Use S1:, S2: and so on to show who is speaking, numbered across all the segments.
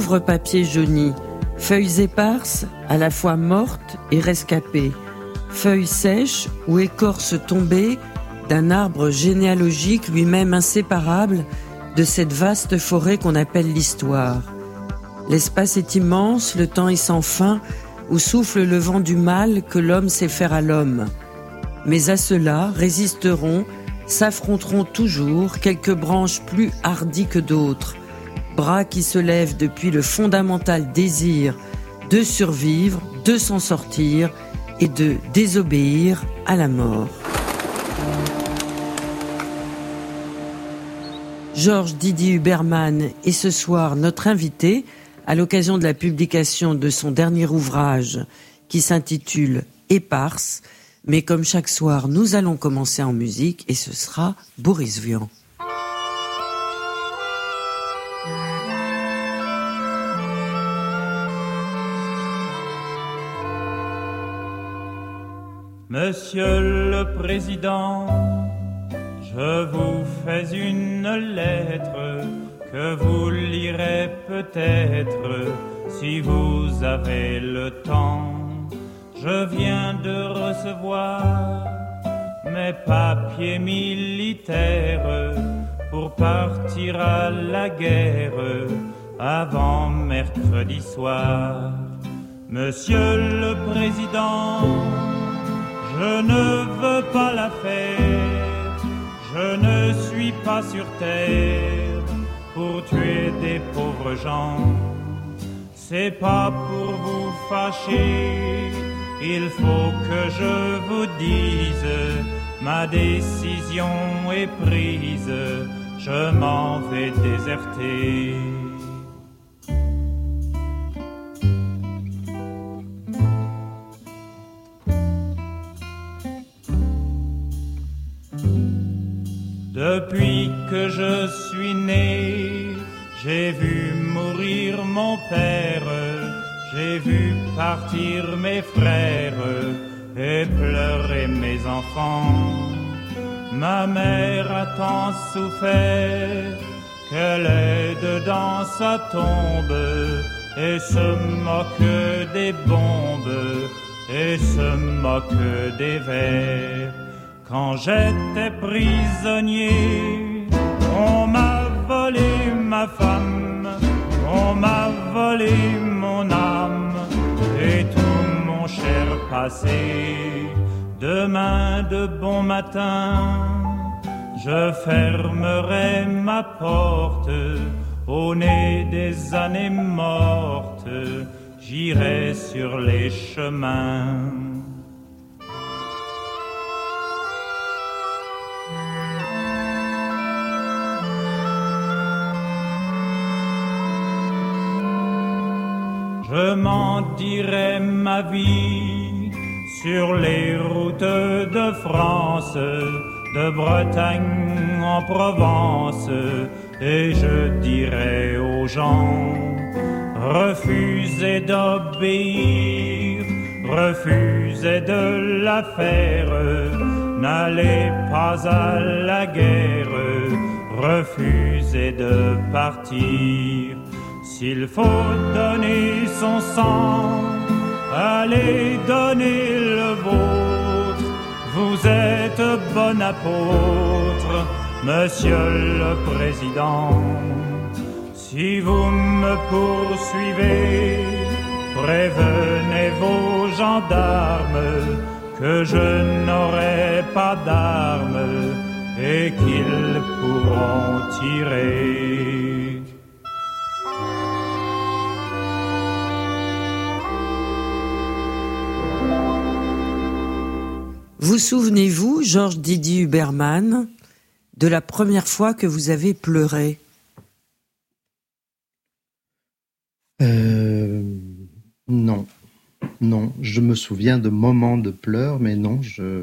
S1: Couvre-papier jauni, feuilles éparses, à la fois mortes et rescapées, feuilles sèches ou écorces tombées d'un arbre généalogique lui-même inséparable de cette vaste forêt qu'on appelle l'histoire. L'espace est immense, le temps est sans fin, où souffle le vent du mal que l'homme sait faire à l'homme. Mais à cela résisteront, s'affronteront toujours quelques branches plus hardies que d'autres, bras qui se lèvent depuis le fondamental désir de survivre, de s'en sortir et de désobéir à la mort. Georges Didier Huberman est ce soir notre invité à l'occasion de la publication de son dernier ouvrage qui s'intitule « Éparses ». Mais comme chaque soir, nous allons commencer en musique et ce sera Boris Vian.
S2: Monsieur le Président, je vous fais une lettre que vous lirez peut-être si vous avez le temps. Je viens de recevoir mes papiers militaires pour partir à la guerre avant mercredi soir. Monsieur le Président, je ne veux pas la faire, je ne suis pas sur terre pour tuer des pauvres gens. C'est pas pour vous fâcher, il faut que je vous dise, ma décision est prise, je m'en vais déserter. Depuis que je suis né, j'ai vu mourir mon père, j'ai vu partir mes frères et pleurer mes enfants. Ma mère a tant souffert qu'elle est dedans sa tombe et se moque des bombes et se moque des vers. Quand j'étais prisonnier, on m'a volé ma femme, on m'a volé mon âme et tout mon cher passé. Demain de bon matin, je fermerai ma porte au nez des années mortes, j'irai sur les chemins. Je m'en dirai ma vie sur les routes de France, de Bretagne en Provence, et je dirai aux gens, refusez d'obéir, refusez de la faire, n'allez pas à la guerre, refusez de partir. S'il faut donner son sang, allez donner le vôtre. Vous êtes bon apôtre, Monsieur le Président. Si vous me poursuivez, prévenez vos gendarmes que je n'aurai pas d'armes et qu'ils pourront tirer.
S1: Vous souvenez-vous, Georges Didier Huberman, de la première fois que vous avez pleuré ?
S3: Non. Non, je me souviens de moments de pleurs, mais non,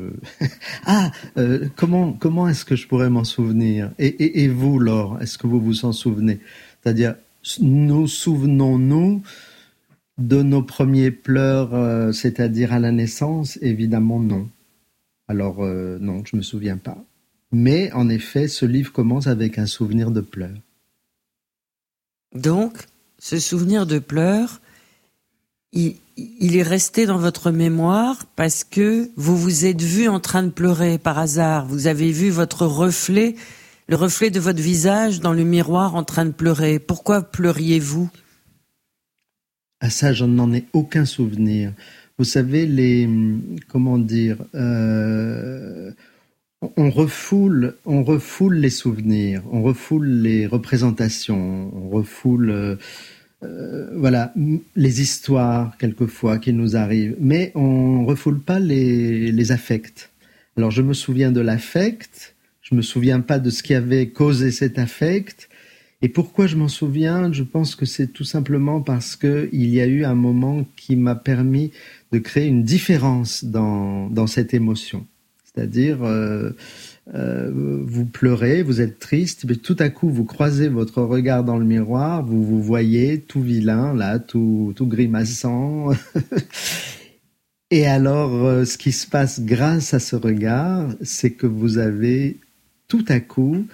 S3: comment est-ce que je pourrais m'en souvenir ? Et vous, Laure, est-ce que vous vous en souvenez ? C'est-à-dire, nous souvenons-nous de nos premiers pleurs, c'est-à-dire à la naissance ? Évidemment, non. Alors, non, je me souviens pas. Mais, en effet, ce livre commence avec un souvenir de pleurs.
S1: Donc, ce souvenir de pleurs, il est resté dans votre mémoire parce que vous vous êtes vu en train de pleurer par hasard. Vous avez vu votre reflet, le reflet de votre visage dans le miroir en train de pleurer. Pourquoi pleuriez-vous ?
S3: À ça, je n'en ai aucun souvenir. Vous savez, on refoule les souvenirs, on refoule les représentations, on refoule les histoires quelquefois qui nous arrivent, mais on refoule pas les affects. Alors je me souviens de l'affect, je me souviens pas de ce qui avait causé cet affect. Et pourquoi je m'en souviens ? Je pense que c'est tout simplement parce que il y a eu un moment qui m'a permis de créer une différence dans cette émotion. C'est-à-dire, vous pleurez, vous êtes triste, mais tout à coup, vous croisez votre regard dans le miroir, vous vous voyez tout vilain, là, tout grimaçant. Et alors, ce qui se passe grâce à ce regard, c'est que vous avez tout à coup,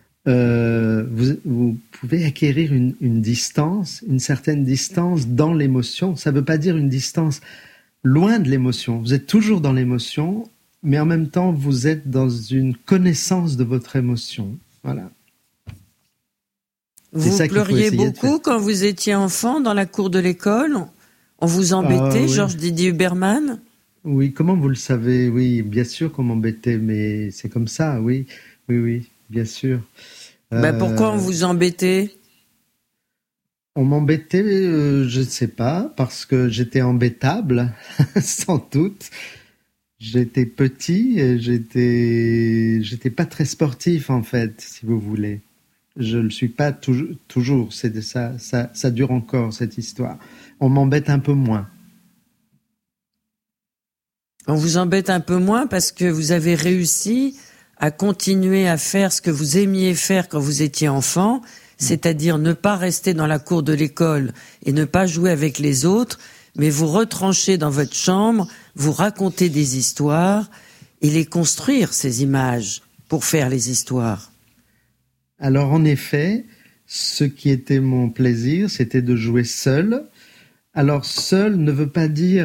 S3: vous pouvez acquérir une distance, une certaine distance dans l'émotion. Ça ne veut pas dire une distance loin de l'émotion. Vous êtes toujours dans l'émotion, mais en même temps, vous êtes dans une connaissance de votre émotion. Voilà.
S1: Vous pleuriez beaucoup quand vous étiez enfant dans la cour de l'école ? On vous embêtait, oui. Georges Didier Huberman ?
S3: Oui, comment vous le savez ? Oui, bien sûr qu'on m'embêtait, mais c'est comme ça, oui, bien sûr.
S1: Pourquoi on vous embêtait ?
S3: On m'embêtait, je ne sais pas, parce que j'étais embêtable, sans doute. J'étais petit, et j'étais pas très sportif en fait, si vous voulez. Je le suis pas toujours. C'est ça dure encore cette histoire. On m'embête un peu moins.
S1: On vous embête un peu moins parce que vous avez réussi à continuer à faire ce que vous aimiez faire quand vous étiez enfant, c'est-à-dire ne pas rester dans la cour de l'école et ne pas jouer avec les autres, mais vous retrancher dans votre chambre, vous raconter des histoires et les construire, ces images, pour faire les histoires.
S3: Alors en effet, ce qui était mon plaisir, c'était de jouer seul. Alors seul ne veut pas dire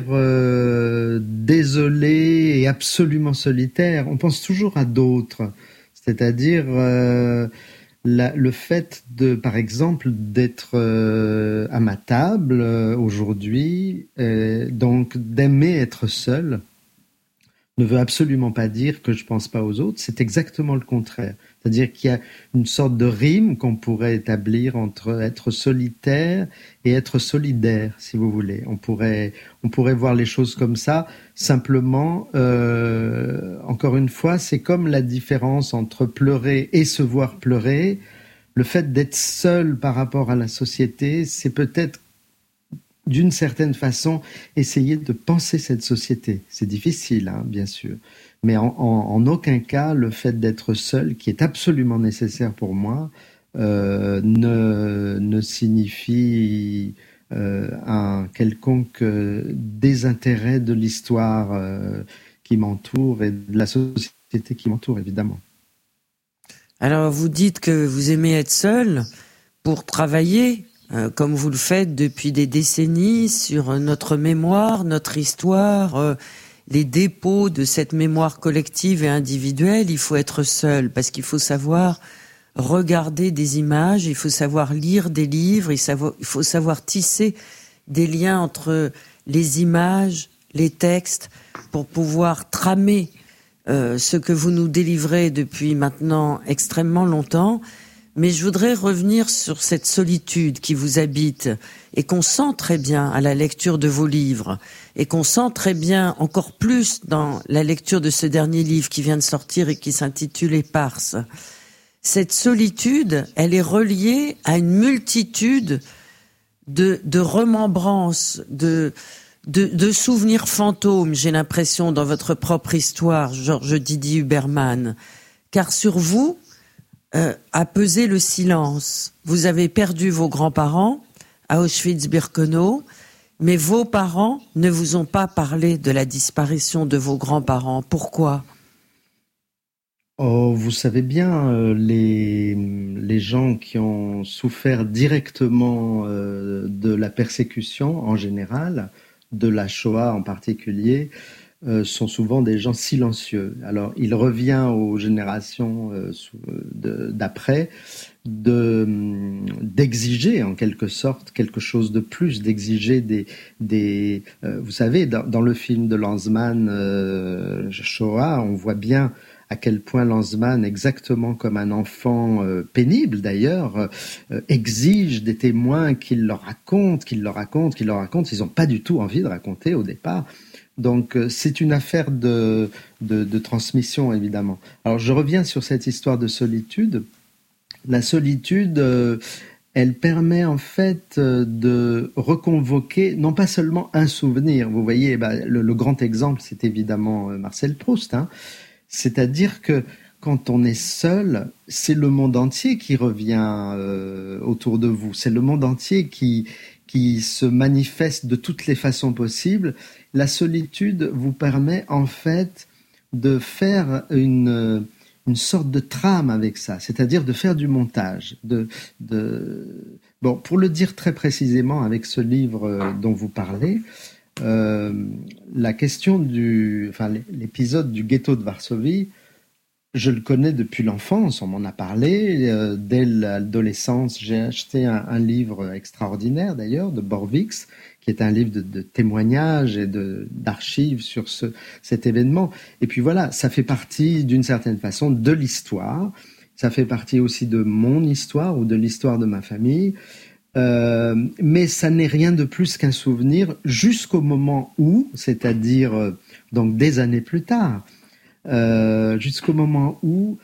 S3: désolé et absolument solitaire. On pense toujours à d'autres, c'est-à-dire le fait de, par exemple, d'être à ma table aujourd'hui, donc d'aimer être seul, ne veut absolument pas dire que je pense pas aux autres. C'est exactement le contraire. C'est-à-dire qu'il y a une sorte de rime qu'on pourrait établir entre être solitaire et être solidaire, si vous voulez. On pourrait voir les choses comme ça. Simplement, encore une fois, c'est comme la différence entre pleurer et se voir pleurer. Le fait d'être seul par rapport à la société, c'est peut-être d'une certaine façon essayer de penser cette société. C'est difficile, hein, bien sûr. Mais en aucun cas, le fait d'être seul, qui est absolument nécessaire pour moi, ne signifie un quelconque désintérêt de l'histoire qui m'entoure et de la société qui m'entoure, évidemment.
S1: Alors, vous dites que vous aimez être seul pour travailler, comme vous le faites depuis des décennies, sur notre mémoire, notre histoire, les dépôts de cette mémoire collective et individuelle. Il faut être seul parce qu'il faut savoir regarder des images, il faut savoir lire des livres, il faut savoir tisser des liens entre les images, les textes, pour pouvoir tramer ce que vous nous délivrez depuis maintenant extrêmement longtemps. Mais je voudrais revenir sur cette solitude qui vous habite et qu'on sent très bien à la lecture de vos livres et qu'on sent très bien encore plus dans la lecture de ce dernier livre qui vient de sortir et qui s'intitule Éparses. Cette solitude, elle est reliée à une multitude de remembrances, de souvenirs fantômes, j'ai l'impression, dans votre propre histoire, Georges Didier Huberman. Car sur vous a pesé le silence. Vous avez perdu vos grands-parents à Auschwitz-Birkenau, mais vos parents ne vous ont pas parlé de la disparition de vos grands-parents. Pourquoi ?
S3: Oh, vous savez bien, les gens qui ont souffert directement de la persécution en général, de la Shoah en particulier, sont souvent des gens silencieux. Alors, il revient aux générations d'après d'exiger en quelque sorte quelque chose de plus, d'exiger vous savez, dans le film de Lanzmann, Shoah, on voit bien à quel point Lanzmann, exactement comme un enfant pénible d'ailleurs, exige des témoins qu'ils leur racontent. Ils n'ont pas du tout envie de raconter au départ. Donc c'est une affaire de transmission, évidemment. Alors je reviens sur cette histoire de solitude. La solitude, elle permet en fait de reconvoquer non pas seulement un souvenir. Vous voyez, le grand exemple, c'est évidemment Marcel Proust, hein. C'est-à-dire que quand on est seul, c'est le monde entier qui revient autour de vous. C'est le monde entier qui se manifeste de toutes les façons possibles. La solitude vous permet en fait de faire une sorte de trame avec ça, c'est-à-dire de faire du montage. Bon, pour le dire très précisément avec ce livre dont vous parlez, la question l'épisode du ghetto de Varsovie, je le connais depuis l'enfance, on m'en a parlé. Dès l'adolescence, j'ai acheté un livre extraordinaire d'ailleurs, de Borviks, qui est un livre de témoignages et d'archives sur cet événement. Et puis voilà, ça fait partie d'une certaine façon de l'histoire. Ça fait partie aussi de mon histoire ou de l'histoire de ma famille. Mais ça n'est rien de plus qu'un souvenir jusqu'au moment où, c'est-à-dire donc des années plus tard, jusqu'au moment où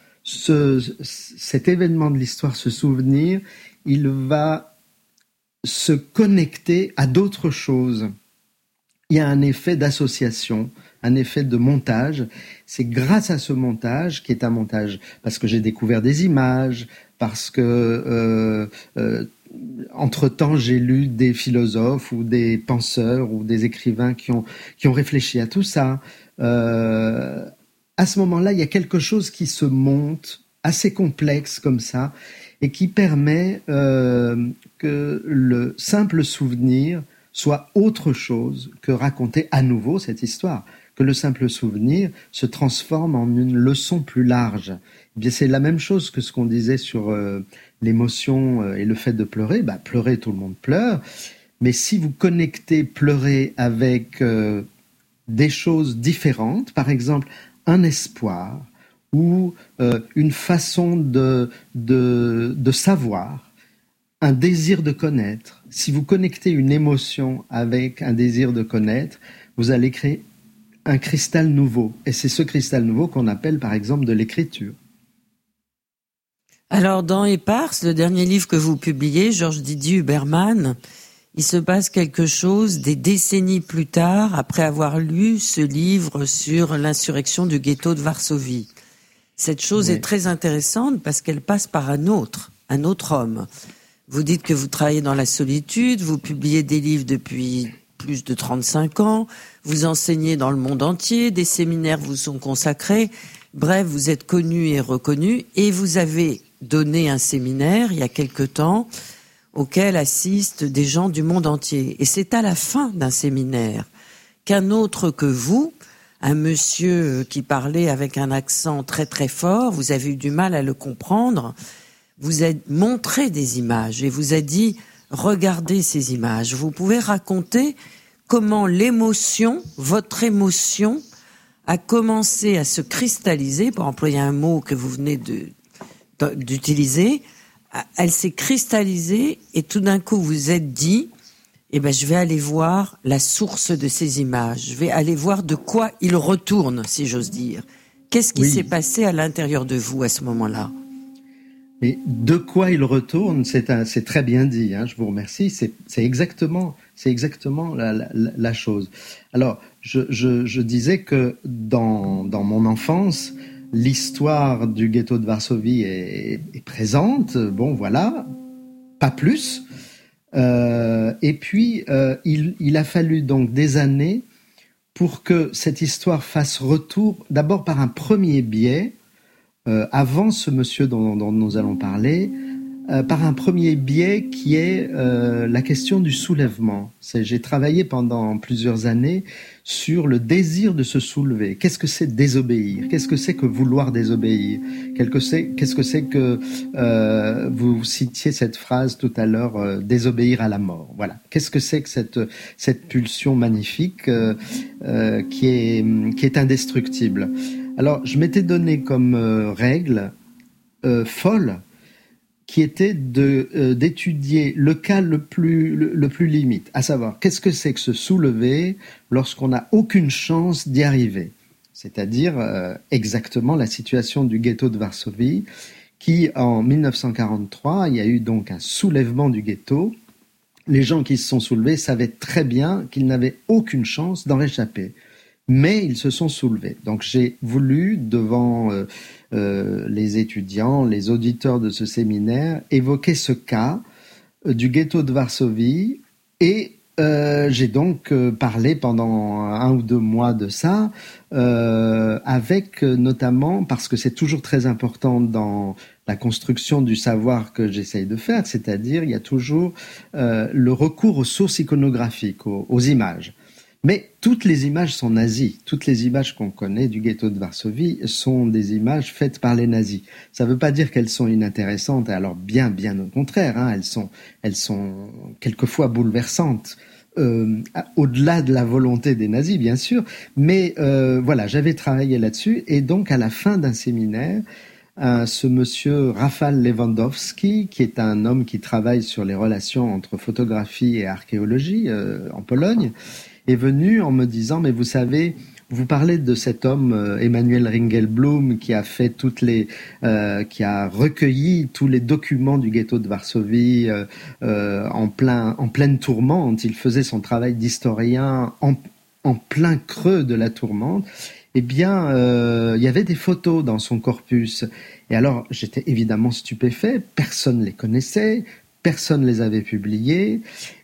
S3: cet événement de l'histoire, ce souvenir, il va se connecter à d'autres choses. Il y a un effet d'association, un effet de montage. C'est grâce à ce montage, qui est un montage parce que j'ai découvert des images, parce que entre-temps, j'ai lu des philosophes ou des penseurs ou des écrivains qui ont réfléchi à tout ça. À ce moment-là, il y a quelque chose qui se monte, assez complexe comme ça, et qui permet que le simple souvenir soit autre chose que raconter à nouveau cette histoire, que le simple souvenir se transforme en une leçon plus large. Eh bien, c'est la même chose que ce qu'on disait sur l'émotion et le fait de pleurer. Pleurer, tout le monde pleure, mais si vous connectez pleurer avec des choses différentes, par exemple un espoir ou une façon de savoir, un désir de connaître. Si vous connectez une émotion avec un désir de connaître, vous allez créer un cristal nouveau. Et c'est ce cristal nouveau qu'on appelle par exemple de l'écriture.
S1: Alors dans Éparses, le dernier livre que vous publiez, Georges Didier Huberman, il se passe quelque chose des décennies plus tard, après avoir lu ce livre sur l'insurrection du ghetto de Varsovie. Cette chose est très intéressante parce qu'elle passe par un autre homme. Vous dites que vous travaillez dans la solitude, vous publiez des livres depuis plus de 35 ans, vous enseignez dans le monde entier, des séminaires vous sont consacrés, bref, vous êtes connu et reconnu, et vous avez donné un séminaire il y a quelque temps auquel assistent des gens du monde entier. Et c'est à la fin d'un séminaire qu'un autre que vous, un monsieur qui parlait avec un accent très très fort, vous avez eu du mal à le comprendre, vous a montré des images et vous a dit « Regardez ces images ». Vous pouvez raconter comment votre émotion, a commencé à se cristalliser, pour employer un mot que vous venez d'utiliser, elle s'est cristallisée et tout d'un coup vous êtes dit je vais aller voir la source de ces images, je vais aller voir de quoi il retourne, si j'ose dire. Qu'est-ce qui s'est passé à l'intérieur de vous à ce moment-là ?
S3: Mais de quoi il retourne, c'est très bien dit, hein, je vous remercie, c'est exactement la chose. Alors, je disais que dans mon enfance, l'histoire du ghetto de Varsovie est présente, bon voilà, pas plus. Et puis, il a fallu donc des années pour que cette histoire fasse retour, d'abord par un premier biais, avant ce monsieur dont nous allons parler, par un premier biais qui est la question du soulèvement. J'ai travaillé pendant plusieurs années sur le désir de se soulever. Qu'est-ce que c'est désobéir? Qu'est-ce que c'est que vouloir désobéir? Qu'est-ce que c'est que vous citiez cette phrase tout à l'heure, désobéir à la mort. Voilà. Qu'est-ce que c'est que cette pulsion magnifique qui est indestructible? Alors, je m'étais donné comme règle folle qui était d'étudier le cas le plus limite, à savoir qu'est-ce que c'est que se soulever lorsqu'on n'a aucune chance d'y arriver. C'est-à-dire exactement la situation du ghetto de Varsovie, qui en 1943, il y a eu donc un soulèvement du ghetto. Les gens qui se sont soulevés savaient très bien qu'ils n'avaient aucune chance d'en réchapper. Mais ils se sont soulevés. Donc j'ai voulu, devant les étudiants, les auditeurs de ce séminaire, évoquer ce cas du ghetto de Varsovie et j'ai donc parlé pendant 1 ou 2 mois de ça, avec notamment, parce que c'est toujours très important dans la construction du savoir que j'essaye de faire, c'est-à-dire il y a toujours le recours aux sources iconographiques, aux images. Mais toutes les images sont nazies. Toutes les images qu'on connaît du ghetto de Varsovie sont des images faites par les nazis. Ça ne veut pas dire qu'elles sont inintéressantes, alors bien au contraire, hein, elles sont quelquefois bouleversantes, au-delà de la volonté des nazis, bien sûr. Mais voilà, j'avais travaillé là-dessus, et donc à la fin d'un séminaire, ce monsieur Rafał Lewandowski, qui est un homme qui travaille sur les relations entre photographie et archéologie en Pologne, est venu en me disant, mais vous savez, vous parlez de cet homme Emanuel Ringelblum qui a fait qui a recueilli tous les documents du ghetto de Varsovie en pleine tourmente. Il faisait son travail d'historien en plein creux de la tourmente. Eh bien, il y avait des photos dans son corpus. Et alors, j'étais évidemment stupéfait. Personne ne les connaissait, personne ne les avait publiées.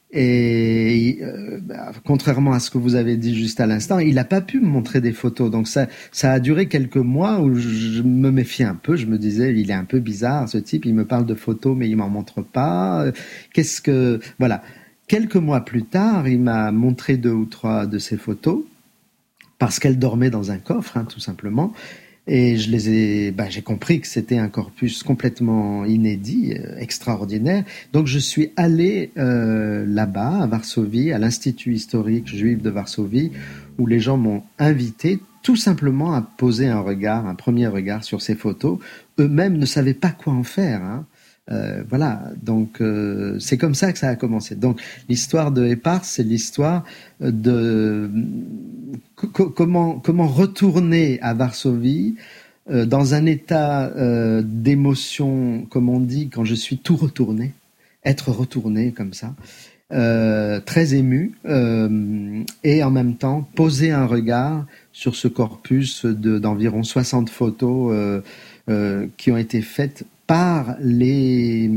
S3: Et contrairement à ce que vous avez dit juste à l'instant, il n'a pas pu me montrer des photos. Donc ça a duré quelques mois où je me méfiais un peu. Je me disais, il est un peu bizarre ce type, il me parle de photos mais il m'en montre pas. Voilà. Quelques mois plus tard, il m'a montré 2 ou 3 de ces photos parce qu'elles dormaient dans un coffre, hein, tout simplement. Et j'ai compris que c'était un corpus complètement inédit, extraordinaire. Donc je suis allé là-bas, à Varsovie, à l'Institut historique juif de Varsovie, où les gens m'ont invité tout simplement à poser un premier regard sur ces photos. Eux-mêmes ne savaient pas quoi en faire, hein. Voilà, donc c'est comme ça que ça a commencé. Donc l'histoire de Epars, c'est l'histoire de comment retourner à Varsovie dans un état d'émotion, comme on dit, quand je suis tout retourné, être retourné comme ça, très ému, et en même temps poser un regard sur ce corpus d'environ 60 photos qui ont été faites par les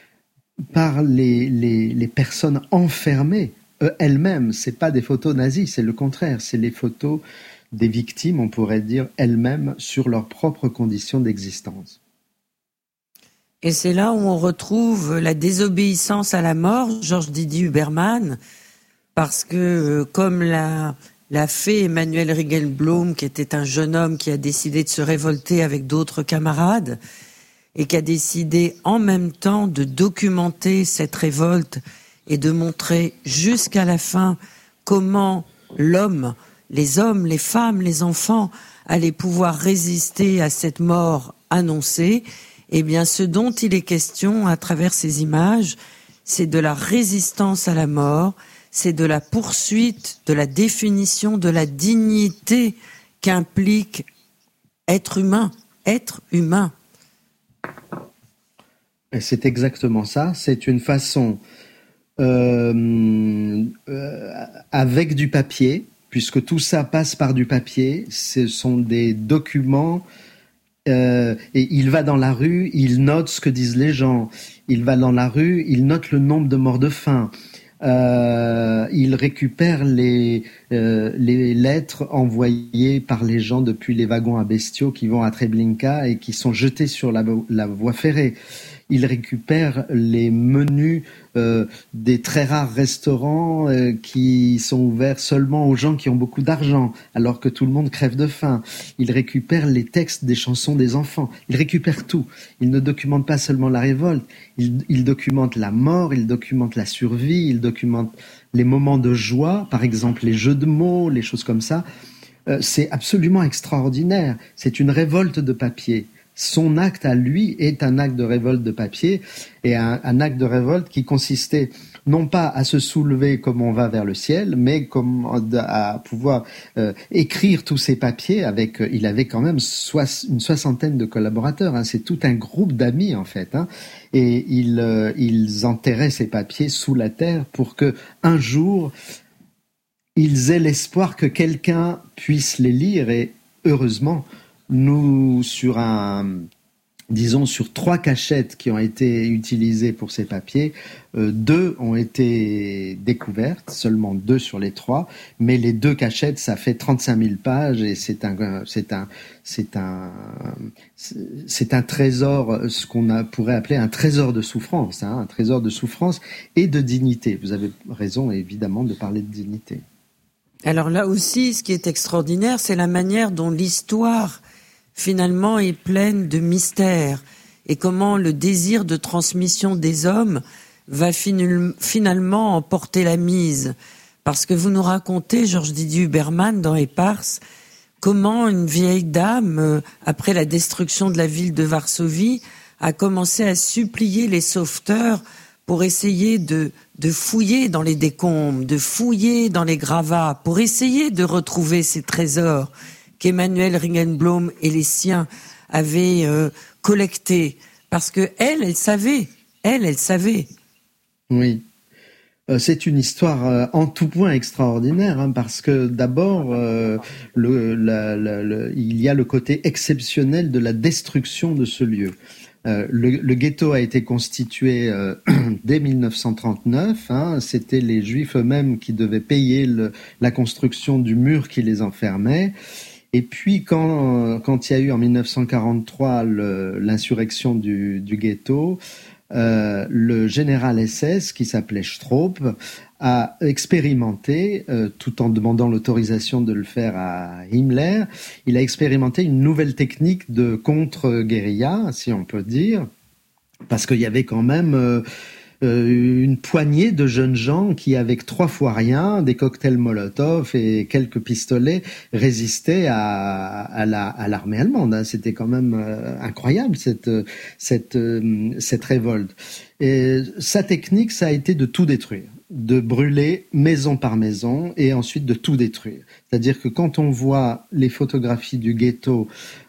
S3: personnes enfermées elles-mêmes. C'est pas des photos nazies, c'est le contraire, c'est les photos des victimes, on pourrait dire, elles-mêmes sur leurs propres conditions d'existence.
S1: Et c'est là où on retrouve la désobéissance à la mort, Georges Didier Huberman, parce que comme l'a fait Emanuel Ringelblum, qui était un jeune homme qui a décidé de se révolter avec d'autres camarades, et qui a décidé en même temps de documenter cette révolte et de montrer jusqu'à la fin comment l'homme, les hommes, les femmes, les enfants allaient pouvoir résister à cette mort annoncée. Eh bien, ce dont il est question à travers ces images, c'est de la résistance à la mort, c'est de la poursuite, de la définition de la dignité qu'implique être humain.
S3: Et c'est exactement ça. C'est une façon, avec du papier, puisque tout ça passe par du papier, ce sont des documents, et il va dans la rue, il note ce que disent les gens, il va dans la rue, il note le nombre de morts de faim, Il récupère les lettres envoyées par les gens depuis les wagons à bestiaux qui vont à Treblinka et qui sont jetés sur la voie ferrée. Il récupère les menus des très rares restaurants qui sont ouverts seulement aux gens qui ont beaucoup d'argent, alors que tout le monde crève de faim. Il récupère les textes des chansons des enfants. Il récupère tout. Il ne documente pas seulement la révolte. Il documente la mort, il documente la survie, il documente les moments de joie, par exemple les jeux de mots, les choses comme ça. C'est absolument extraordinaire. C'est une révolte de papier. Son acte à lui est un acte de révolte de papier et un acte de révolte qui consistait non pas à se soulever comme on va vers le ciel, mais comme à pouvoir écrire tous ces papiers avec. Il avait quand même une soixantaine de collaborateurs. Hein, c'est tout un groupe d'amis en fait. Hein, et ils enterraient ces papiers sous la terre pour que un jour ils aient l'espoir que quelqu'un puisse les lire. Et heureusement, nous, sur 3 cachettes qui ont été utilisées pour ces papiers, 2 ont été découvertes, seulement 2 sur les 3, mais les 2 cachettes, ça fait 35 000 pages et c'est un trésor, ce qu'on pourrait appeler un trésor de souffrance, hein, un trésor de souffrance et de dignité. Vous avez raison, évidemment, de parler de dignité.
S1: Alors là aussi, ce qui est extraordinaire, c'est la manière dont l'histoire finalement est pleine de mystères et comment le désir de transmission des hommes va finalement emporter la mise. Parce que vous nous racontez, Georges Didier Huberman, dans Éparses, comment une vieille dame, après la destruction de la ville de Varsovie, a commencé à supplier les sauveteurs pour essayer de fouiller dans les décombres, de fouiller dans les gravats, pour essayer de retrouver ces trésors qu'Emmanuel Ringelblum et les siens avaient collectés. Parce que elle savait.
S3: Oui. C'est une histoire en tout point extraordinaire, hein, parce que d'abord, il y a le côté exceptionnel de la destruction de ce lieu. Le ghetto a été constitué dès 1939. Hein, c'était les Juifs eux-mêmes qui devaient payer la construction du mur qui les enfermait. Et puis quand il y a eu en 1943 l'insurrection du ghetto, le général SS qui s'appelait Straub a expérimenté, tout en demandant l'autorisation de le faire à Himmler, il a expérimenté une nouvelle technique de contre-guérilla, si on peut dire, parce qu'il y avait quand même une poignée de jeunes gens qui, avec 3 fois rien, des cocktails Molotov et quelques pistolets, résistaient à l'armée allemande. Hein. C'était quand même incroyable cette révolte. Et sa technique, ça a été de tout détruire, de brûler maison par maison et ensuite de tout détruire. C'est-à-dire que quand on voit les photographies du ghetto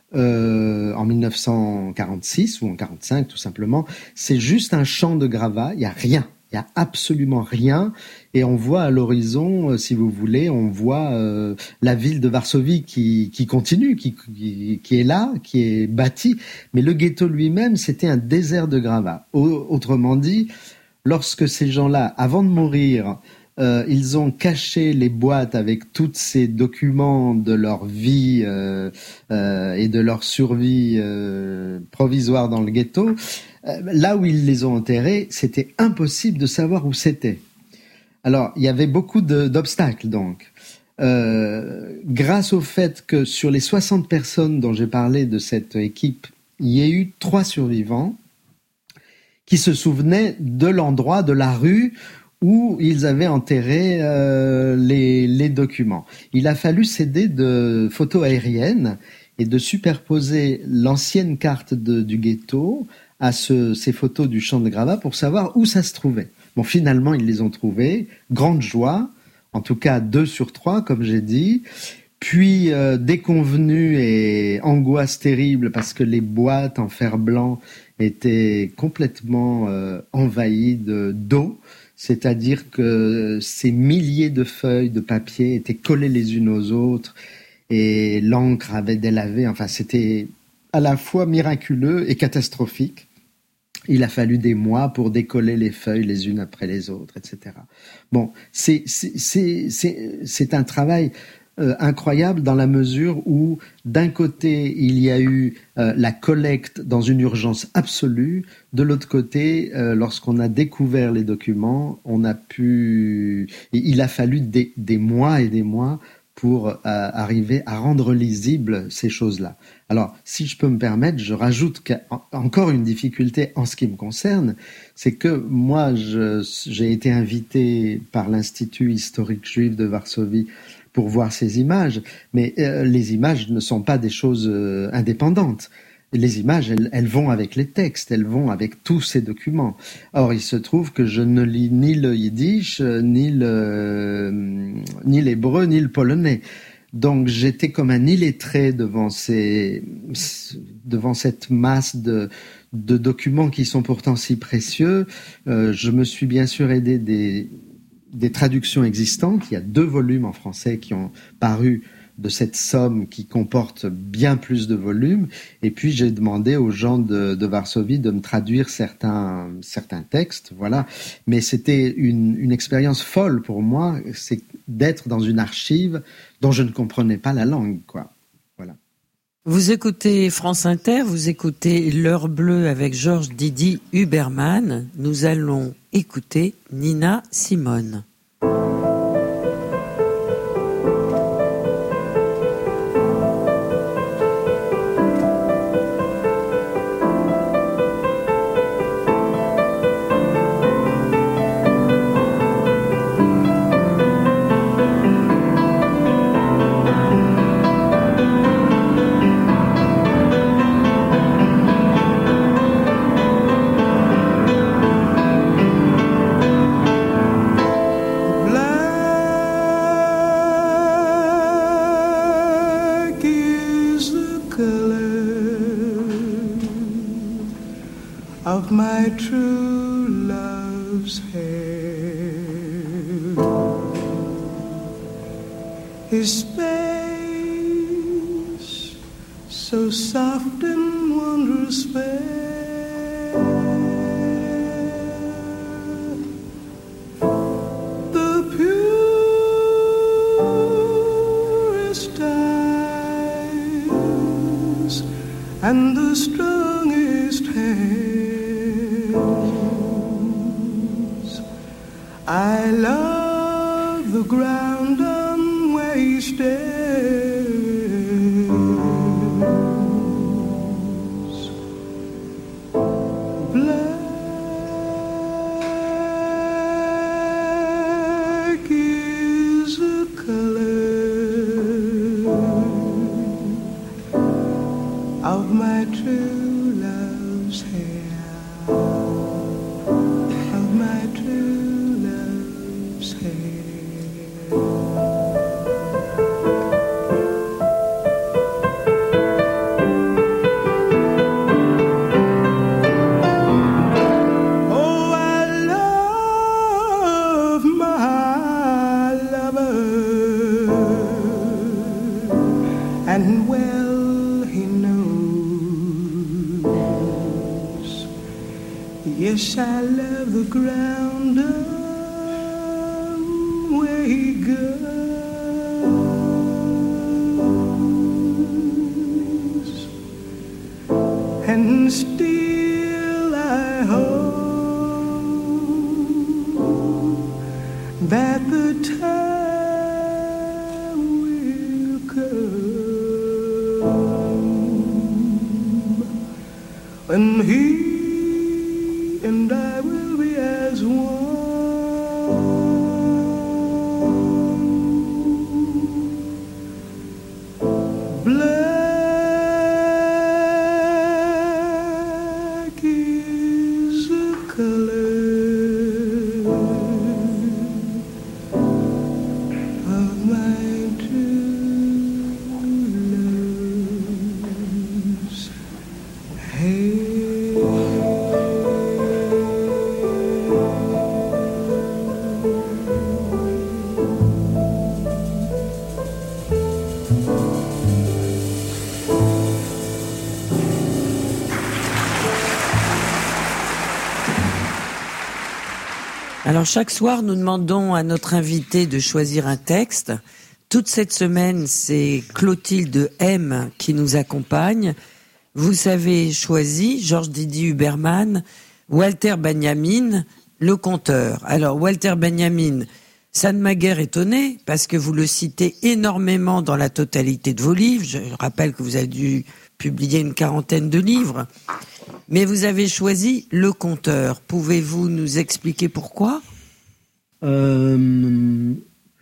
S3: en 1946 ou en 45 tout simplement, c'est juste un champ de gravats, il y a rien, il y a absolument rien, et on voit à l'horizon, si vous voulez, on voit la ville de Varsovie qui continue, qui est là, qui est bâtie, mais le ghetto lui-même, c'était un désert de gravats. Autrement dit, lorsque ces gens-là, avant de mourir, ils ont caché les boîtes avec tous ces documents de leur vie et de leur survie provisoire dans le ghetto. Là où ils les ont enterrés, c'était impossible de savoir où c'était. Alors, il y avait beaucoup d'obstacles, donc. Grâce au fait que sur les 60 personnes dont j'ai parlé de cette équipe, il y a eu 3 survivants qui se souvenaient de l'endroit, de la rue où ils avaient enterré les documents. Il a fallu s'aider de photos aériennes et de superposer l'ancienne carte du ghetto à ces photos du champ de gravats pour savoir où ça se trouvait. Bon, finalement, ils les ont trouvés. Grande joie, en tout cas 2 sur 3, comme j'ai dit. Puis, déconvenue et angoisse terrible parce que les boîtes en fer blanc étaient complètement envahies d'eau. C'est-à-dire que ces milliers de feuilles de papier étaient collées les unes aux autres et l'encre avait délavé. Enfin, c'était à la fois miraculeux et catastrophique. Il a fallu des mois pour décoller les feuilles les unes après les autres, etc. Bon, c'est un travail incroyable dans la mesure où, d'un côté, il y a eu la collecte dans une urgence absolue. De l'autre côté, lorsqu'on a découvert les documents, il a fallu des mois et des mois pour arriver à rendre lisibles ces choses-là. Alors, si je peux me permettre, je rajoute encore une difficulté en ce qui me concerne, c'est que moi, j'ai été invité par l'Institut historique juif de Varsovie pour voir ces images, mais les images ne sont pas des choses indépendantes. Les images, elles vont avec les textes, elles vont avec tous ces documents. Or, il se trouve que je ne lis ni le yiddish, ni l'hébreu, ni le polonais. Donc, j'étais comme un illettré devant cette masse de documents qui sont pourtant si précieux. Je me suis bien sûr aidé des traductions existantes. Il y a 2 volumes en français qui ont paru de cette somme qui comporte bien plus de volumes. Et puis, j'ai demandé aux gens de Varsovie de me traduire certains textes, voilà. Mais c'était une expérience folle pour moi, c'est d'être dans une archive dont je ne comprenais pas la langue, quoi. Voilà.
S1: Vous écoutez France Inter, vous écoutez L'Heure Bleue avec Georges Didi Huberman. Nous allons écouter Nina Simone.
S4: Of my true love's hair, his face so soft and wondrous fair, the purest eyes and the strongest hands. I love the ground on where he stays. Black is the color of my true love's hair. And well he knows. Yes, I love the ground on where he goes. And still I hope that the time will come when he and I will be as one. Black is the color of my true love's hair.
S1: Alors chaque soir, nous demandons à notre invité de choisir un texte. Toute cette semaine, c'est Clotilde M qui nous accompagne. Vous avez choisi, Georges Didier Huberman, Walter Benjamin, Le Conteur. Alors Walter Benjamin, ça ne m'a guère étonné, parce que vous le citez énormément dans la totalité de vos livres. Je rappelle que vous avez dû publier une 40aine de livres. Mais vous avez choisi Le Conteur. Pouvez-vous nous expliquer pourquoi ?
S3: En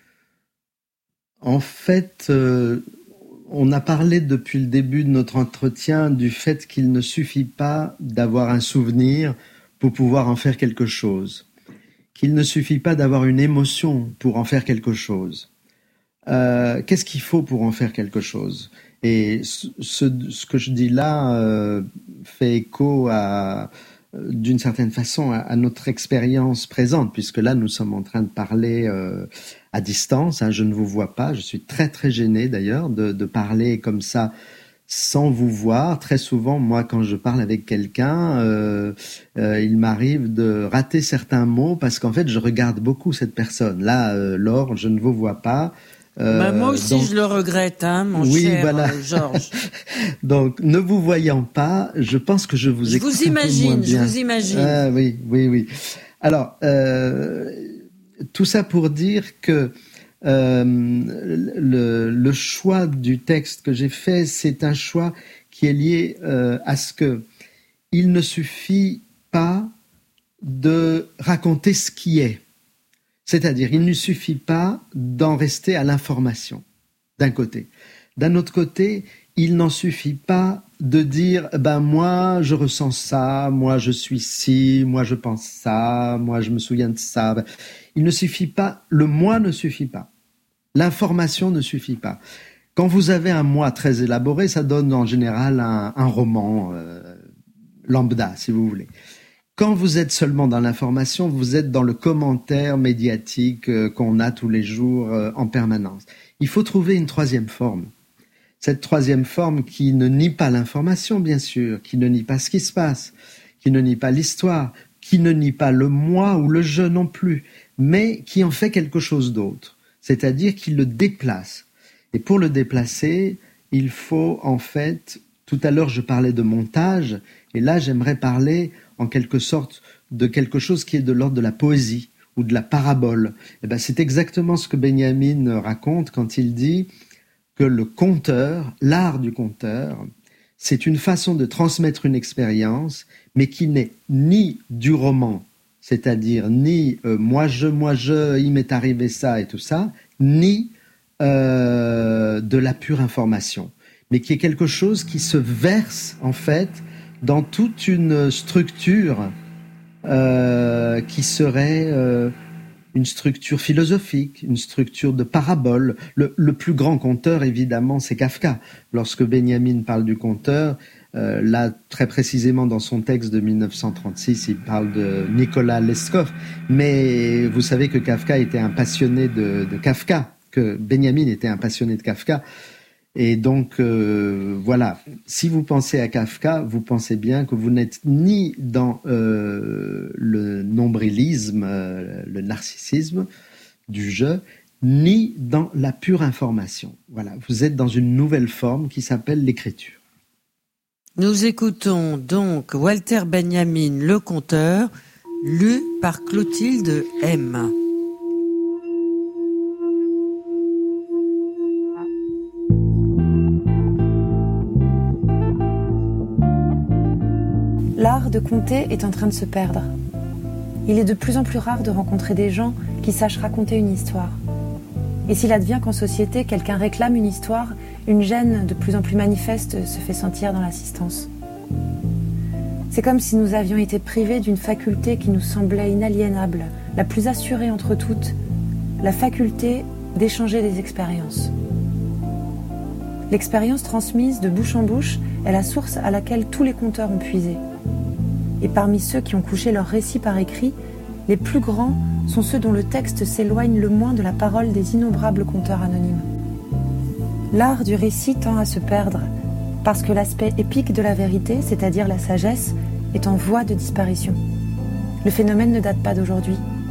S3: fait, on a parlé depuis le début de notre entretien du fait qu'il ne suffit pas d'avoir un souvenir pour pouvoir en faire quelque chose. Qu'il ne suffit pas d'avoir une émotion pour en faire quelque chose. Qu'est-ce qu'il faut pour en faire quelque chose ? Et ce que je dis là fait écho d'une certaine façon à notre expérience présente, puisque là nous sommes en train de parler à distance, je ne vous vois pas, je suis très très gêné d'ailleurs de parler comme ça sans vous voir. Très souvent, moi, quand je parle avec quelqu'un, il m'arrive de rater certains mots parce qu'en fait je regarde beaucoup cette personne. Là, Laure, je ne vous vois pas.
S1: Moi aussi, donc, je le regrette, mon cher voilà. Georges.
S3: Donc, ne vous voyant pas, je pense que je vous écoute un peu moins bien.
S1: Je vous imagine.
S3: Oui. Alors, tout ça pour dire que le choix du texte que j'ai fait, c'est un choix qui est lié à ce que il ne suffit pas de raconter ce qui est. C'est-à-dire, il ne suffit pas d'en rester à l'information, d'un côté. D'un autre côté, il n'en suffit pas de dire « moi, je ressens ça, moi, je suis ci, moi, je pense ça, moi, je me souviens de ça ». Il ne suffit pas, le « moi » ne suffit pas. L'information ne suffit pas. Quand vous avez un « moi » très élaboré, ça donne en général un roman lambda, si vous voulez. Quand vous êtes seulement dans l'information, vous êtes dans le commentaire médiatique qu'on a tous les jours en permanence. Il faut trouver une troisième forme. Cette troisième forme qui ne nie pas l'information, bien sûr, qui ne nie pas ce qui se passe, qui ne nie pas l'histoire, qui ne nie pas le moi ou le je non plus, mais qui en fait quelque chose d'autre. C'est-à-dire qu'il le déplace. Et pour le déplacer, il faut en fait... Tout à l'heure, je parlais de montage, et là, j'aimerais parler en quelque sorte de quelque chose qui est de l'ordre de la poésie ou de la parabole. C'est exactement ce que Benjamin raconte quand il dit que le conteur, l'art du conteur, c'est une façon de transmettre une expérience, mais qui n'est ni du roman, c'est-à-dire ni moi je, il m'est arrivé ça et tout ça, ni de la pure information, mais qui est quelque chose qui se verse en fait dans toute une structure qui serait une structure philosophique, une structure de parabole. Le plus grand conteur, évidemment, c'est Kafka. Lorsque Benjamin parle du conteur, là, très précisément dans son texte de 1936, il parle de Nicolas Leskov. Mais vous savez que Kafka était un passionné de Kafka, que Benjamin était un passionné de Kafka. Et donc, voilà, si vous pensez à Kafka, vous pensez bien que vous n'êtes ni dans le nombrilisme, le narcissisme du je, ni dans la pure information. Voilà, vous êtes dans une nouvelle forme qui s'appelle l'écriture.
S1: Nous écoutons donc Walter Benjamin, Le Conteur, lu par Clotilde M.
S5: L'art de conter est en train de se perdre. Il est de plus en plus rare de rencontrer des gens qui sachent raconter une histoire. Et s'il advient qu'en société, quelqu'un réclame une histoire, une gêne de plus en plus manifeste se fait sentir dans l'assistance. C'est comme si nous avions été privés d'une faculté qui nous semblait inaliénable, la plus assurée entre toutes, la faculté d'échanger des expériences. L'expérience transmise de bouche en bouche est la source à laquelle tous les conteurs ont puisé. Et parmi ceux qui ont couché leur récit par écrit, les plus grands sont ceux dont le texte s'éloigne le moins de la parole des innombrables conteurs anonymes. L'art du récit tend à se perdre, parce que l'aspect épique de la vérité, c'est-à-dire la sagesse, est en voie de disparition. Le phénomène ne date pas d'aujourd'hui.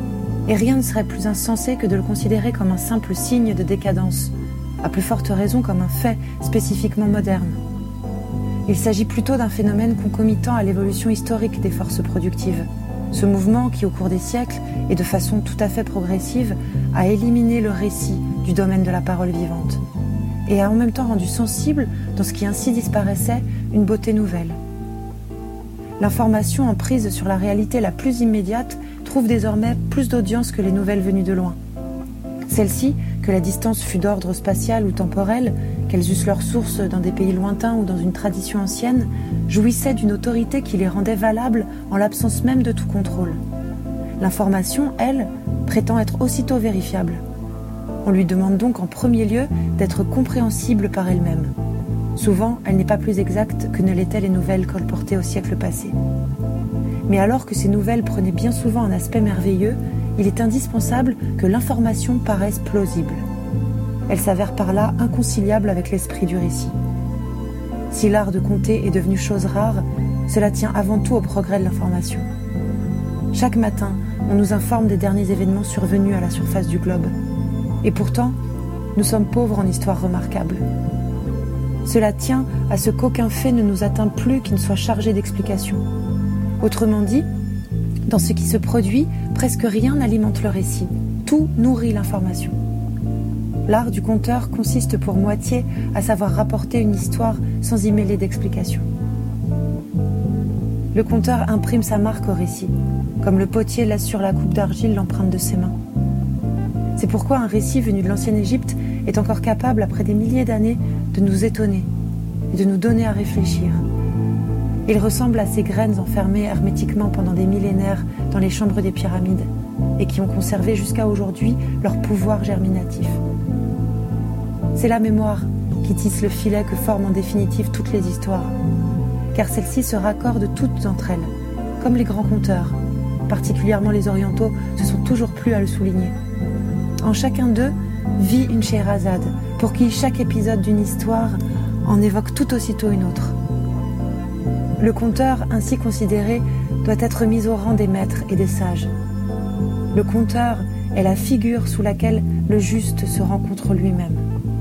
S5: Et rien ne serait plus insensé que de le considérer comme un simple signe de décadence, à plus forte raison comme un fait spécifiquement moderne. Il s'agit plutôt d'un phénomène concomitant à l'évolution historique des forces productives. Ce mouvement qui, au cours des siècles, et de façon tout à fait progressive, a éliminé le récit du domaine de la parole vivante, et a en même temps rendu sensible, dans ce qui ainsi disparaissait, une beauté nouvelle. L'information en prise sur la réalité la plus immédiate trouve désormais plus d'audience que les nouvelles venues de loin. Celles-ci, que la distance fût d'ordre spatial ou temporel, qu'elles eussent leur source dans des pays lointains ou dans une tradition ancienne, jouissaient d'une autorité qui les rendait valables en l'absence même de tout contrôle. L'information, elle, prétend être aussitôt vérifiable. On lui demande donc en premier lieu d'être compréhensible par elle-même. Souvent, elle n'est pas plus exacte que ne l'étaient les nouvelles colportées au siècle passé. Mais alors que ces nouvelles prenaient bien souvent un aspect merveilleux, il est indispensable que l'information paraisse plausible. Elle s'avère par là inconciliable avec l'esprit du récit. Si l'art de conter est devenu chose rare, cela tient avant tout au progrès de l'information. Chaque matin, on nous informe des derniers événements survenus à la surface du globe. Et pourtant, nous sommes pauvres en histoires remarquables. Cela tient à ce qu'aucun fait ne nous atteint plus qui ne soit chargé d'explications. Autrement dit, dans ce qui se produit, presque rien n'alimente le récit. Tout nourrit l'information. L'art du conteur consiste pour moitié à savoir rapporter une histoire sans y mêler d'explications. Le conteur imprime sa marque au récit, comme le potier laisse sur la coupe d'argile l'empreinte de ses mains. C'est pourquoi un récit venu de l'ancienne Égypte est encore capable, après des milliers d'années, de nous étonner et de nous donner à réfléchir. Il ressemble à ces graines enfermées hermétiquement pendant des millénaires dans les chambres des pyramides et qui ont conservé jusqu'à aujourd'hui leur pouvoir germinatif. C'est la mémoire qui tisse le filet que forment en définitive toutes les histoires, car celles-ci se raccordent toutes entre elles, comme les grands conteurs, particulièrement les orientaux, se sont toujours plu à le souligner. En chacun d'eux vit une Scheherazade, pour qui chaque épisode d'une histoire en évoque tout aussitôt une autre. Le conteur, ainsi considéré, doit être mis au rang des maîtres et des sages. Le conteur est la figure sous laquelle le juste se rencontre lui-même.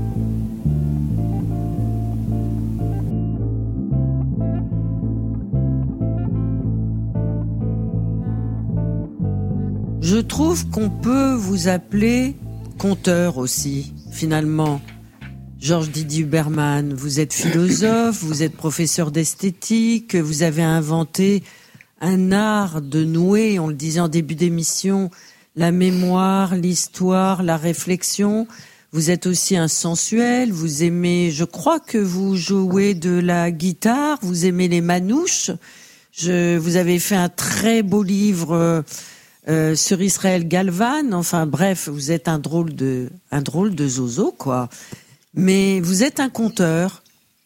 S1: Je trouve qu'on peut vous appeler conteur aussi, finalement. Georges Didier Huberman, vous êtes philosophe, vous êtes professeur d'esthétique, vous avez inventé un art de nouer, on le disait en début d'émission, la mémoire, l'histoire, la réflexion. Vous êtes aussi un sensuel, vous aimez, je crois que vous jouez de la guitare, vous aimez les manouches. Vous avez fait un très beau livre sur Israël Galvan. Enfin bref, vous êtes un drôle de zozo, quoi. Mais vous êtes un conteur.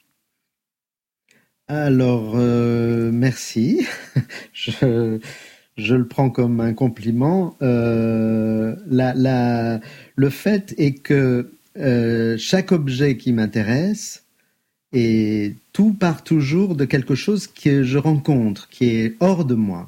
S3: Alors, merci. Je le prends comme un compliment. Le fait est que chaque objet qui m'intéresse, et tout part toujours de quelque chose que je rencontre, qui est hors de moi.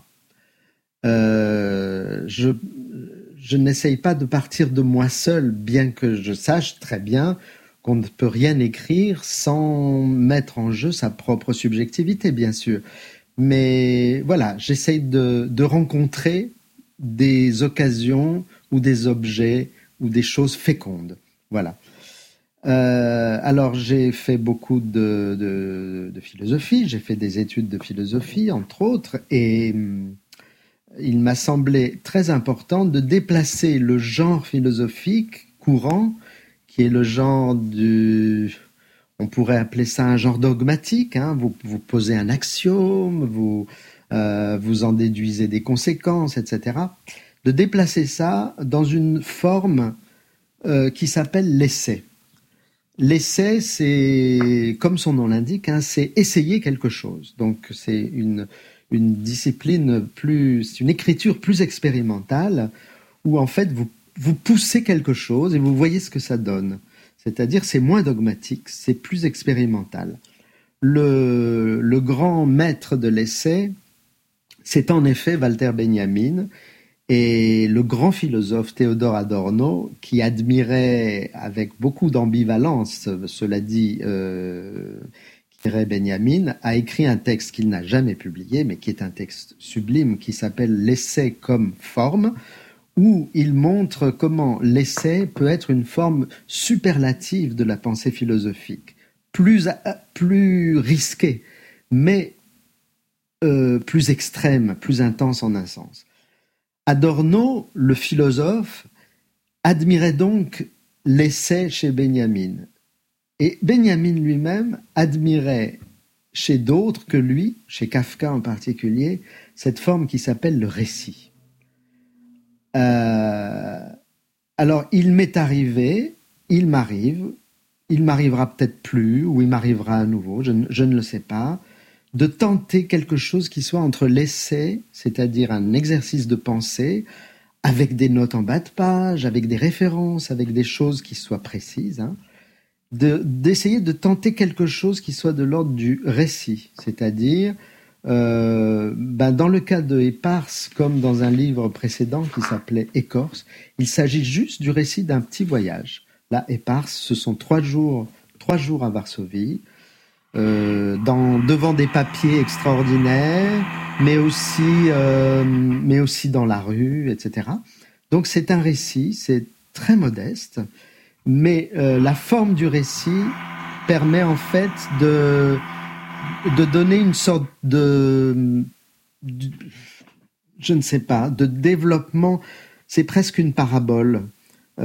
S3: Je n'essaye pas de partir de moi seul, bien que je sache très bien qu'on ne peut rien écrire sans mettre en jeu sa propre subjectivité, bien sûr. Mais voilà, j'essaye de rencontrer des occasions ou des objets ou des choses fécondes. Voilà. Alors, j'ai fait beaucoup de philosophie, j'ai fait des études de philosophie, entre autres, et il m'a semblé très important de déplacer le genre philosophique courant, qui est le genre on pourrait appeler ça un genre dogmatique, hein. Vous posez un axiome, vous en déduisez des conséquences, etc. De déplacer ça dans une forme qui s'appelle l'essai. L'essai, c'est, comme son nom l'indique, hein, c'est essayer quelque chose. Donc c'est une discipline c'est une écriture plus expérimentale, où en fait vous poussez quelque chose et vous voyez ce que ça donne. C'est-à-dire, c'est moins dogmatique, c'est plus expérimental. Le grand maître de l'essai, c'est en effet Walter Benjamin. Et le grand philosophe Théodore Adorno, qui admirait avec beaucoup d'ambivalence, cela dit, Benjamin, a écrit un texte qu'il n'a jamais publié, mais qui est un texte sublime, qui s'appelle « L'essai comme forme », où il montre comment l'essai peut être une forme superlative de la pensée philosophique, plus risquée, mais plus extrême, plus intense en un sens. Adorno, le philosophe, admirait donc l'essai chez Benjamin. Et Benjamin lui-même admirait chez d'autres que lui, chez Kafka en particulier, cette forme qui s'appelle le récit. Alors, il m'arrivera peut-être plus, ou il m'arrivera à nouveau, je ne le sais pas, de tenter quelque chose qui soit entre l'essai, c'est-à-dire un exercice de pensée, avec des notes en bas de page, avec des références, avec des choses qui soient précises, d'essayer de tenter quelque chose qui soit de l'ordre du récit, c'est-à-dire, dans le cas de Éparse, comme dans un livre précédent qui s'appelait Écorce, il s'agit juste du récit d'un petit voyage. Là, Éparse, ce sont 3 jours à Varsovie, devant des papiers extraordinaires, mais aussi dans la rue, etc. Donc c'est un récit, c'est très modeste, mais la forme du récit permet en fait de donner une sorte de je ne sais pas, de développement. C'est presque une parabole. Il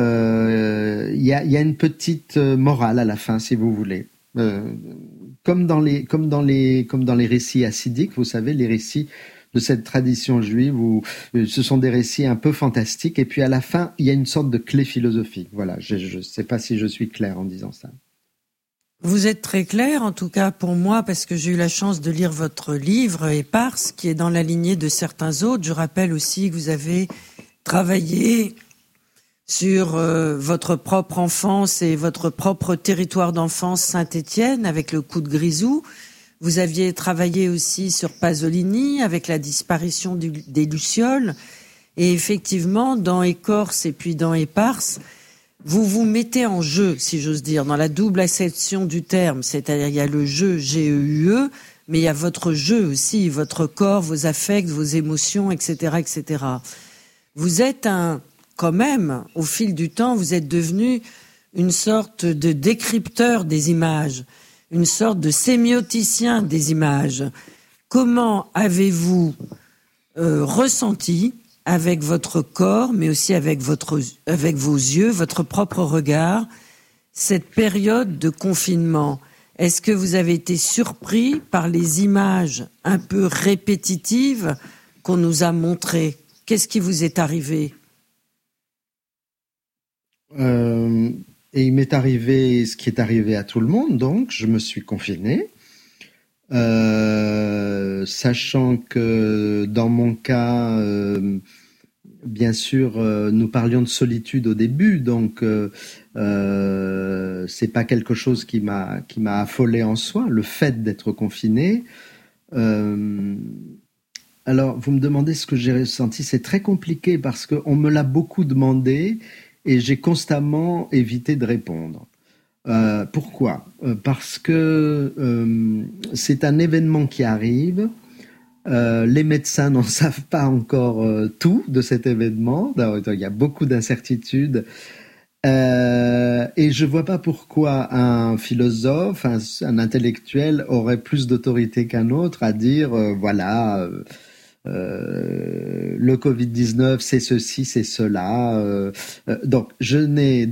S3: y a une petite morale à la fin, si vous voulez. Comme dans les récits hassidiques, vous savez, les récits de cette tradition juive où ce sont des récits un peu fantastiques, et puis à la fin, il y a une sorte de clé philosophique. Voilà, je ne sais pas si je suis clair en disant ça.
S1: Vous êtes très clair, en tout cas pour moi, parce que j'ai eu la chance de lire votre livre, Éparse, qui est dans la lignée de certains autres. Je rappelle aussi que vous avez travaillé sur votre propre enfance et votre propre territoire d'enfance, Saint-Étienne, avec le coup de Grisou. Vous aviez travaillé aussi sur Pasolini, avec la disparition des Lucioles. Et effectivement, dans Écorce et puis dans Éparse, vous vous mettez en jeu, si j'ose dire, dans la double acception du terme. C'est-à-dire, il y a le jeu, G-E-U-E, mais il y a votre jeu aussi, votre corps, vos affects, vos émotions, etc., etc. Vous êtes quand même, au fil du temps, vous êtes devenu une sorte de décrypteur des images, une sorte de sémioticien des images. Comment avez-vous ressenti, avec votre corps, mais aussi avec vos yeux, votre propre regard, cette période de confinement? Est-ce que vous avez été surpris par les images un peu répétitives qu'on nous a montrées? Qu'est-ce qui vous est arrivé?
S3: Et il m'est arrivé ce qui est arrivé à tout le monde, donc je me suis confiné, sachant que dans mon cas, bien sûr, nous parlions de solitude au début, donc c'est pas quelque chose qui m'a affolé en soi, le fait d'être confiné. Alors, vous me demandez ce que j'ai ressenti, c'est très compliqué parce qu'on me l'a beaucoup demandé et j'ai constamment évité de répondre. Pourquoi ? Parce que c'est un événement qui arrive. Les médecins n'en savent pas encore tout de cet événement. Il y a beaucoup d'incertitudes. Et je vois pas pourquoi un philosophe, un intellectuel aurait plus d'autorité qu'un autre à dire voilà, le Covid-19 c'est ceci, c'est cela. Donc je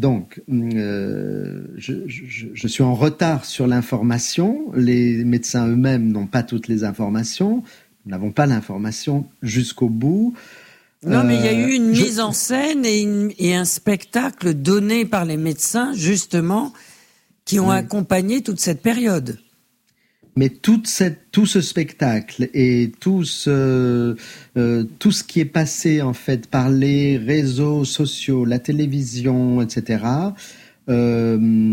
S3: suis en retard sur l'information. Les médecins eux-mêmes n'ont pas toutes les informations. Nous n'avons pas l'information jusqu'au bout.
S1: Non, mais il y a eu une mise en scène et un spectacle donné par les médecins, justement, qui ont accompagné toute cette période.
S3: Mais tout ce spectacle et tout ce qui est passé, en fait, par les réseaux sociaux, la télévision, etc.,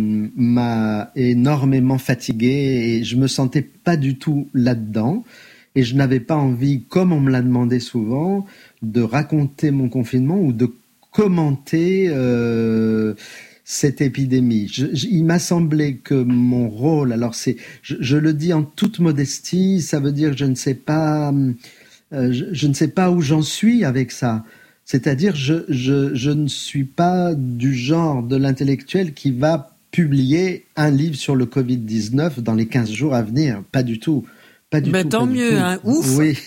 S3: m'a énormément fatigué et je me sentais pas du tout là-dedans. et je n'avais pas envie, comme on me l'a demandé souvent, de raconter mon confinement ou de commenter cette épidémie. Il m'a semblé que mon rôle, alors je le dis en toute modestie, ça veut dire que je ne sais pas où j'en suis avec ça. C'est-à-dire, je ne suis pas du genre de l'intellectuel qui va publier un livre sur le Covid-19 dans les 15 jours à venir. Pas du tout. Pas du tout.
S1: Tant mieux, hein, ouf.
S3: Oui,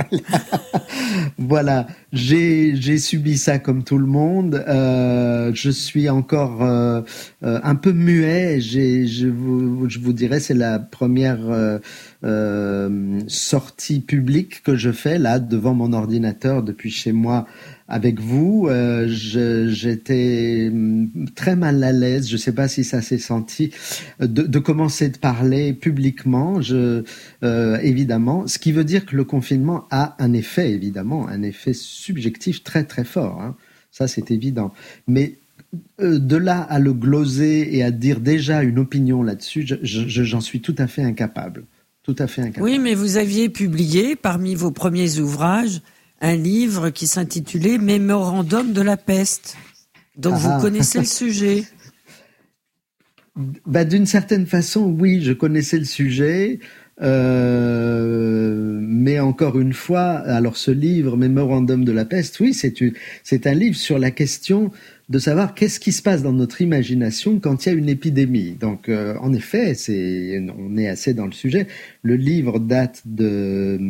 S3: voilà. J'ai subi ça comme tout le monde. Je suis encore un peu muet. Je vous dirais, c'est la première sortie publique que je fais là devant mon ordinateur depuis chez moi avec vous. J'étais très mal à l'aise. Je ne sais pas si ça s'est senti de commencer de parler publiquement. Évidemment, ce qui veut dire que le confinement a un effet, évidemment, un effet subjectif très très fort. Hein. Ça, c'est évident. Mais de là à le gloser et à dire déjà une opinion là-dessus, j'en suis tout à fait incapable. Tout à fait incapable.
S1: Oui, mais vous aviez publié parmi vos premiers ouvrages un livre qui s'intitulait Mémorandum de la peste. Donc vous connaissez le sujet.
S3: D'une certaine façon, oui, je connaissais le sujet. Mais encore une fois, alors ce livre, Mémorandum de la peste, oui, c'est un livre sur la question de savoir qu'est-ce qui se passe dans notre imagination quand il y a une épidémie. Donc, en effet, on est assez dans le sujet. Le livre date de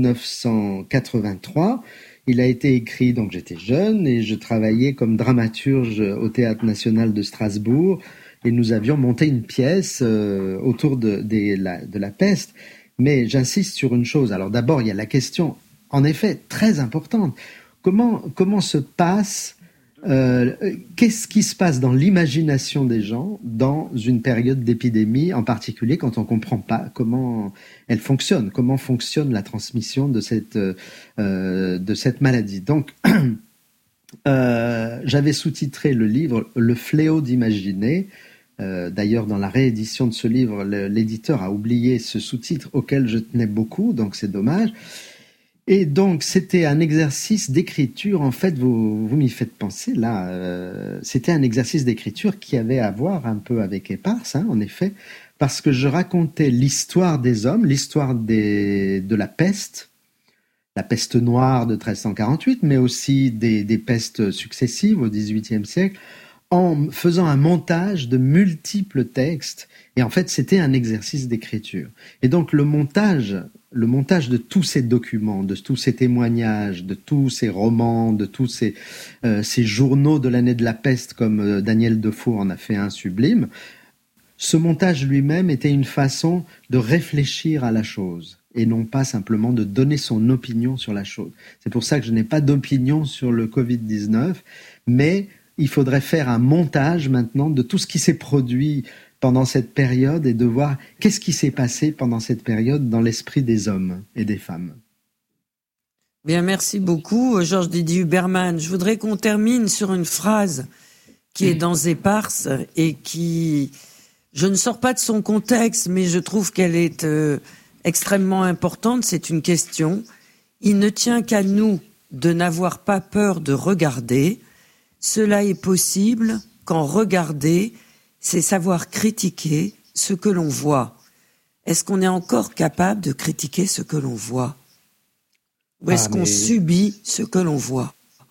S3: 1983. Il a été écrit, donc j'étais jeune et je travaillais comme dramaturge au Théâtre National de Strasbourg. Et nous avions monté une pièce autour de la peste. Mais j'insiste sur une chose. Alors d'abord, il y a la question, en effet, très importante. Comment se passe, qu'est-ce qui se passe dans l'imagination des gens dans une période d'épidémie, en particulier quand on ne comprend pas comment elle fonctionne, comment fonctionne la transmission de cette maladie. Donc, j'avais sous-titré le livre « Le fléau d'imaginer ». D'ailleurs, dans la réédition de ce livre, l'éditeur a oublié ce sous-titre auquel je tenais beaucoup, donc c'est dommage. Et donc, c'était un exercice d'écriture. En fait, vous m'y faites penser, là. C'était un exercice d'écriture qui avait à voir un peu avec Éparse, hein, en effet, parce que je racontais l'histoire des hommes, l'histoire de la peste noire de 1348, mais aussi des pestes successives au XVIIIe siècle, en faisant un montage de multiples textes. Et en fait, c'était un exercice d'écriture. Et donc, le montage de tous ces documents, de tous ces témoignages, de tous ces romans, de tous ces journaux de l'année de la peste, comme Daniel Defoe en a fait un sublime, ce montage lui-même était une façon de réfléchir à la chose et non pas simplement de donner son opinion sur la chose. C'est pour ça que je n'ai pas d'opinion sur le Covid-19, mais il faudrait faire un montage maintenant de tout ce qui s'est produit pendant cette période et de voir qu'est-ce qui s'est passé pendant cette période dans l'esprit des hommes et des femmes.
S1: Bien, merci beaucoup, Georges Didier Huberman. Je voudrais qu'on termine sur une phrase qui est dans Éparse et qui, je ne sors pas de son contexte, mais je trouve qu'elle est extrêmement importante. C'est une question. Il ne tient qu'à nous de n'avoir pas peur de regarder. Cela est possible quand regarder, c'est savoir critiquer ce que l'on voit. Est-ce qu'on est encore capable de critiquer ce que l'on voit ? Ou est-ce qu'on subit ce que l'on voit ?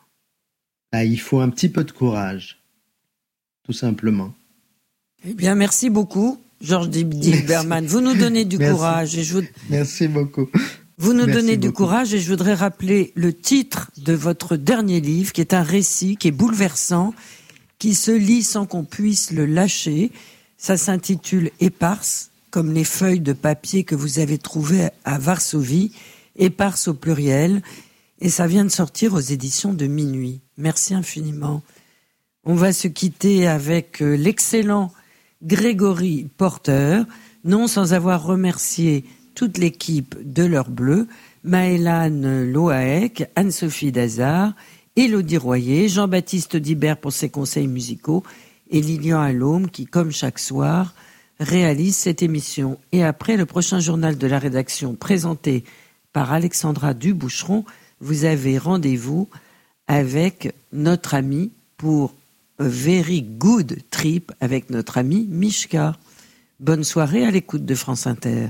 S3: Il faut un petit peu de courage, tout simplement.
S1: Eh bien, merci beaucoup, Georges Didier Huberman. Vous nous donnez du courage.
S3: Merci beaucoup.
S1: Vous nous donnez du courage et je voudrais rappeler le titre de votre dernier livre, qui est un récit qui est bouleversant, qui se lit sans qu'on puisse le lâcher. Ça s'intitule Éparse, comme les feuilles de papier que vous avez trouvées à Varsovie, Éparse au pluriel, et ça vient de sortir aux éditions de Minuit. Merci infiniment. On va se quitter avec l'excellent Grégory Porter, non sans avoir remercié toute l'équipe de l'Heure Bleue, Maëlane Loaec, Anne-Sophie Dazard, Élodie Royer, Jean-Baptiste Dibert pour ses conseils musicaux et Lilian Allôme qui, comme chaque soir, réalise cette émission. Et après, le prochain journal de la rédaction présenté par Alexandra Duboucheron, vous avez rendez-vous avec notre ami pour a very good trip avec notre ami Mishka. Bonne soirée à l'écoute de France Inter.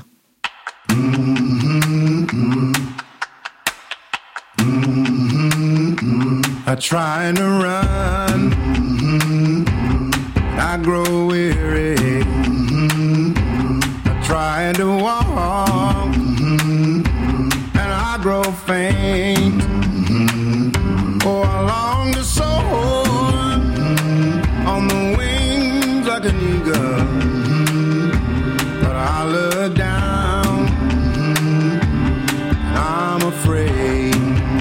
S6: I try to run, I grow weary. I try to walk, and I grow faint. Oh, I long to soar on the wings like an eagle, but I look down, I'm afraid.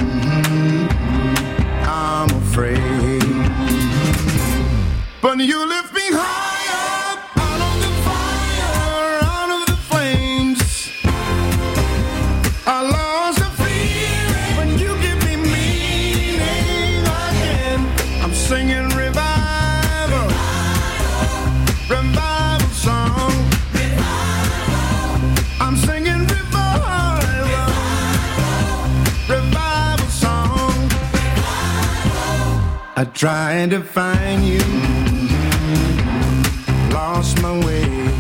S6: But you lift me high up out of the fire, out of the flames. I lost the fear when you give me meaning again. I'm singing revival, revival song. I'm singing revival, revival song. I tried to find you, lost my way.